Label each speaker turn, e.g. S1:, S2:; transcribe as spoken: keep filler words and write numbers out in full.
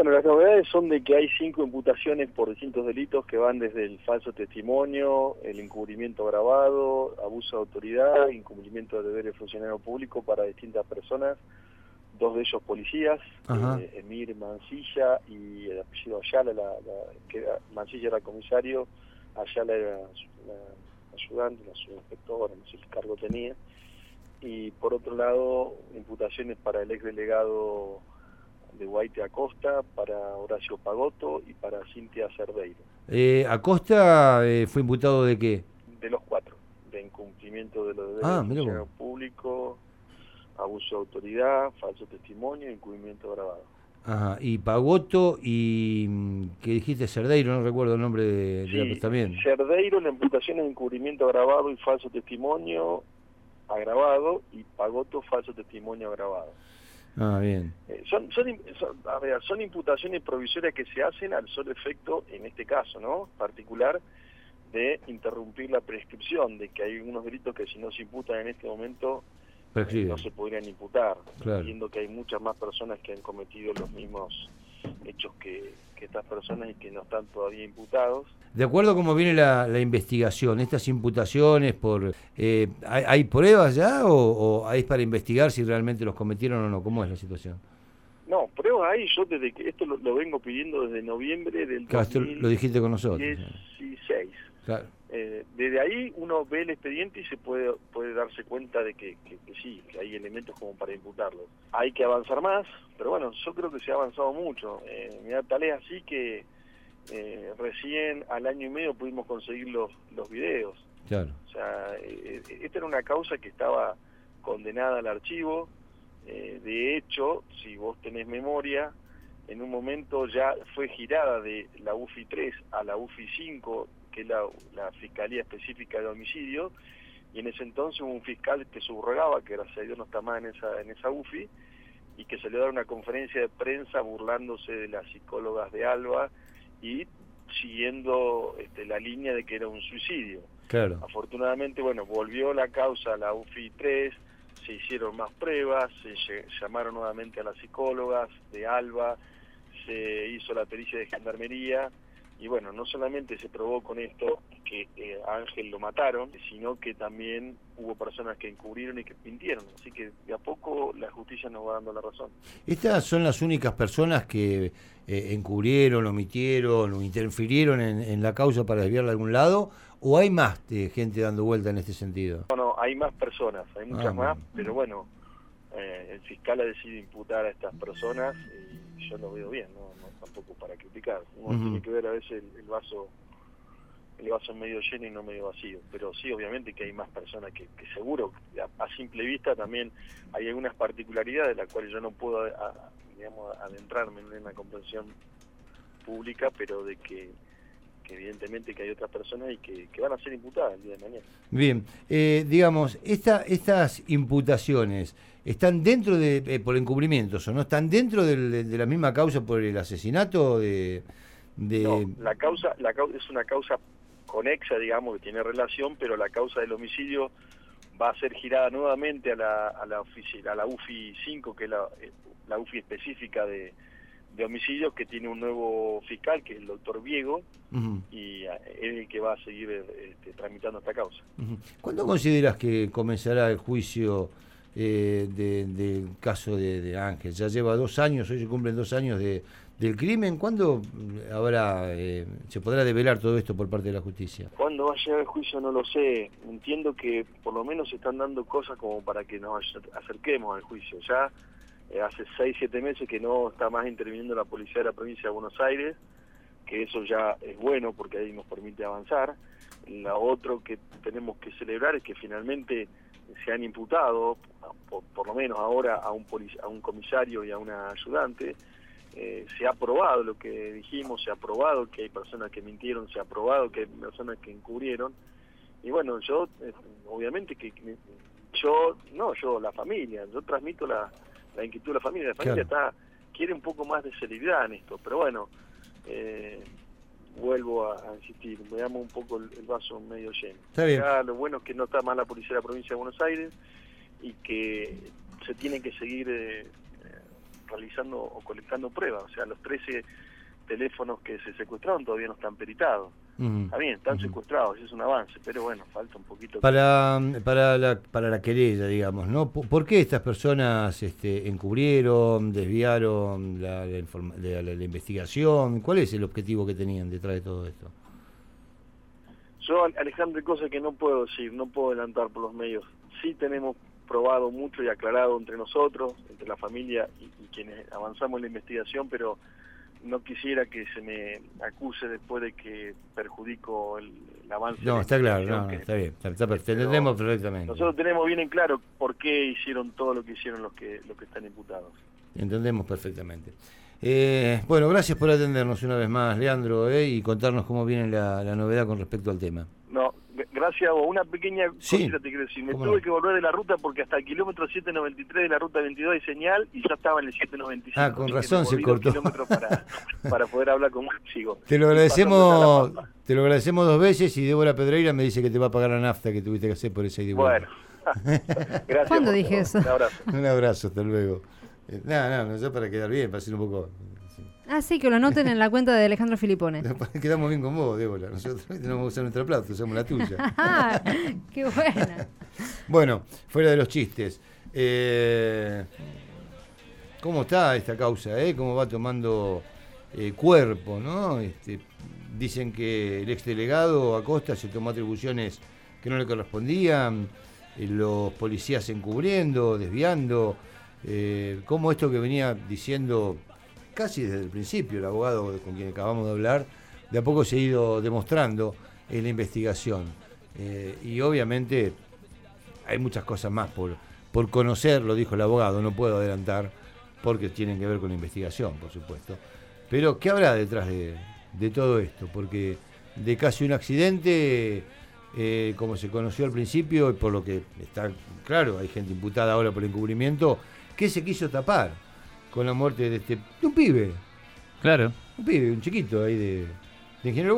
S1: Bueno, las novedades son de que hay cinco imputaciones por distintos delitos que van desde el falso testimonio, el encubrimiento agravado, abuso de autoridad, incumplimiento de deberes de funcionario público para distintas personas, dos de ellos policías, eh, Emir Mancilla y el apellido Ayala, la, la, que era, Mancilla era comisario, Ayala era la ayudante, la subinspectora, no sé qué cargo tenía, y por otro lado, imputaciones para el exdelegado de Guaite Acosta, para Horacio Pagotto y para Cintia Cerdeiro.
S2: Eh, ¿Acosta eh, fue imputado de qué?
S1: De los cuatro, de incumplimiento de los deberes
S2: Ah,
S1: de funcionario público, abuso de autoridad, falso testimonio y encubrimiento agravado.
S2: Ajá, y Pagotto y, ¿qué dijiste? Cerdeiro, no recuerdo el nombre de,
S1: sí,
S2: de la también.
S1: Cerdeiro, la imputación es encubrimiento agravado y falso testimonio agravado, y Pagotto, falso testimonio agravado.
S2: Ah, bien.
S1: Eh, son, son, son, a ver, son imputaciones provisorias que se hacen al solo efecto, en este caso, ¿no?, particular, de interrumpir la prescripción, de que hay unos delitos que si no se imputan en este momento eh, no se podrían imputar,
S2: claro.
S1: Viendo que hay muchas más personas que han cometido los mismos hechos que, que estas personas y que no están todavía imputados.
S2: De acuerdo a cómo viene la, la investigación, estas imputaciones, por eh, ¿hay, ¿hay pruebas ya o, o es para investigar si realmente los cometieron o no? ¿Cómo es la situación?
S1: No, pruebas hay, yo desde que esto lo, lo vengo pidiendo desde noviembre del
S2: claro,
S1: dos mil dieciséis.
S2: Lo dijiste con nosotros.
S1: Claro. Eh, desde ahí uno ve el expediente y se puede puede darse cuenta de que, que, que sí, que hay elementos como para imputarlos. Hay que avanzar más, pero bueno, yo creo que se ha avanzado mucho. Eh, mira, tal es así que eh, recién al año y medio pudimos conseguir los, los videos.
S2: Claro.
S1: O sea, eh, esta era una causa que estaba condenada al archivo. Eh, de hecho, si vos tenés memoria, en un momento ya fue girada de la U F I tres a la U F I cinco, que es la, la Fiscalía Específica de Homicidio, y en ese entonces hubo un fiscal que subrogaba, que gracias a Dios no está más en esa, en esa U F I, y que salió a dar una conferencia de prensa burlándose de las psicólogas de Alba y siguiendo este, la línea de que era un suicidio.
S2: Claro.
S1: Afortunadamente, bueno, volvió la causa a la U F I tres, se hicieron más pruebas, se llamaron nuevamente a las psicólogas de Alba, se hizo la pericia de gendarmería, y bueno, no solamente se probó con esto que eh, a Ángel lo mataron, sino que también hubo personas que encubrieron y que mintieron, así que de a poco la justicia nos va dando la razón.
S2: ¿Estas son las únicas personas que eh, encubrieron, omitieron o interfirieron en, en la causa para desviarla a algún lado? ¿O hay más de gente dando vuelta en este sentido?
S1: Bueno, hay más personas, hay muchas
S2: ah,
S1: más,
S2: bueno.
S1: pero bueno, eh, el fiscal ha decidido imputar a estas personas y yo lo veo bien, no, no tampoco para criticar. Uno uh-huh. tiene que ver a veces el, el vaso el vaso medio lleno y no medio vacío, pero sí, obviamente que hay más personas que, que seguro, a, a simple vista también hay algunas particularidades de las cuales yo no puedo a, a, digamos, adentrarme en una comprensión pública, pero de que que evidentemente que hay otras personas y que, que van a ser imputadas el día de mañana.
S2: Bien, eh, digamos, esta, estas imputaciones están dentro de, eh, por encubrimientos, ¿o no? ¿Están dentro de, de, de la misma causa por el asesinato de...? de...
S1: No, la causa, la causa es una causa conexa, digamos, que tiene relación, pero la causa del homicidio va a ser girada nuevamente a la, a la, a la U F I cinco, que es la, la U F I específica de... de homicidios, que tiene un nuevo fiscal, que es el doctor Viego, uh-huh. y es el que va a seguir este, tramitando esta causa.
S2: Uh-huh. ¿Cuándo consideras que comenzará el juicio eh, de, del caso de, de Ángel? Ya lleva dos años, hoy se cumplen dos años de, del crimen. ¿Cuándo habrá, eh, se podrá develar todo esto por parte de la justicia?
S1: ¿Cuándo va a llegar el juicio? No lo sé. Entiendo que por lo menos se están dando cosas como para que nos acerquemos al juicio. Ya hace seis, siete meses que no está más interviniendo la policía de la provincia de Buenos Aires, que eso ya es bueno porque ahí nos permite avanzar. Lo otro que tenemos que celebrar es que finalmente se han imputado, por, por lo menos ahora, a un, polic- a un comisario y a una ayudante. Eh, se ha probado lo que dijimos, se ha probado que hay personas que mintieron, se ha probado que hay personas que encubrieron. Y bueno, yo, eh, obviamente que yo, no yo, la familia, yo transmito la... la inquietud de la familia, la familia claro. está quiere un poco más de celeridad en esto, pero bueno, eh, vuelvo a, a insistir, veamos un poco el, el vaso medio lleno.
S2: Está bien.
S1: Ya, lo bueno es que no está más la policía de la provincia de Buenos Aires y que se tiene que seguir eh, realizando o colectando pruebas. O sea, los trece teléfonos que se secuestraron todavía no están peritados. Uh-huh. Está bien, están uh-huh. secuestrados, es un avance, pero bueno, falta un poquito.
S2: Para para la para la querella, digamos, ¿no? ¿Por qué estas personas este, encubrieron, desviaron la, la, informa- la, la, la investigación? ¿Cuál es el objetivo que tenían detrás de todo esto?
S1: Yo, Alejandro, hay cosas que no puedo decir, no puedo adelantar por los medios. Sí tenemos probado mucho y aclarado entre nosotros, entre la familia y, y quienes avanzamos en la investigación, pero no quisiera que se me acuse después de que perjudico el, el avance.
S2: No, está claro, no, que, está bien, está, está perfecto, entendemos perfectamente.
S1: Nosotros tenemos bien en claro por qué hicieron todo lo que hicieron los que los que están imputados.
S2: Entendemos perfectamente. Eh, bueno, gracias por atendernos una vez más, Leandro, eh, y contarnos cómo viene la, la novedad con respecto al tema.
S1: No, gracias a vos. Una pequeña
S2: sí.
S1: cosita te quiero decir. Me tuve
S2: no?
S1: que volver de la ruta porque hasta el kilómetro setecientos noventa y tres de la ruta veintidós hay señal y ya estaba en el setecientos noventa y cinco.
S2: Ah, con razón se cortó.
S1: Para, para poder hablar con vos, sigo.
S2: Te lo agradecemos, te lo agradecemos dos veces y Débora Pedreira me dice que te va a pagar la nafta que tuviste que hacer por ese dibujo.
S1: Bueno. Gracias.
S3: ¿Cuándo dije eso?
S1: Un abrazo.
S2: Un abrazo, hasta luego. Nada, no, no, ya para quedar bien, para hacer un poco...
S3: Ah, sí, que lo anoten en la cuenta de Alejandro Filipone.
S2: Quedamos bien con vos, Débora. Nosotros no vamos a usar nuestra plata, usamos la tuya.
S3: Ah, qué buena.
S2: Bueno, fuera de los chistes. Eh, ¿Cómo está esta causa? Eh? ¿Cómo va tomando eh, cuerpo? ¿No? Este, dicen que el exdelegado Acosta se tomó atribuciones que no le correspondían, eh, los policías encubriendo, desviando. Eh, ¿Cómo esto que venía diciendo casi desde el principio el abogado con quien acabamos de hablar, de a poco se ha ido demostrando en la investigación? Eh, y obviamente hay muchas cosas más por, por conocer, lo dijo el abogado, no puedo adelantar porque tienen que ver con la investigación, por supuesto. Pero ¿qué habrá detrás de, de todo esto? Porque de casi un accidente, eh, como se conoció al principio, y por lo que está claro, hay gente imputada ahora por encubrimiento, ¿qué se quiso tapar con la muerte de este de un pibe?
S4: Claro.
S2: Un pibe, un chiquito ahí de, de ingeniero.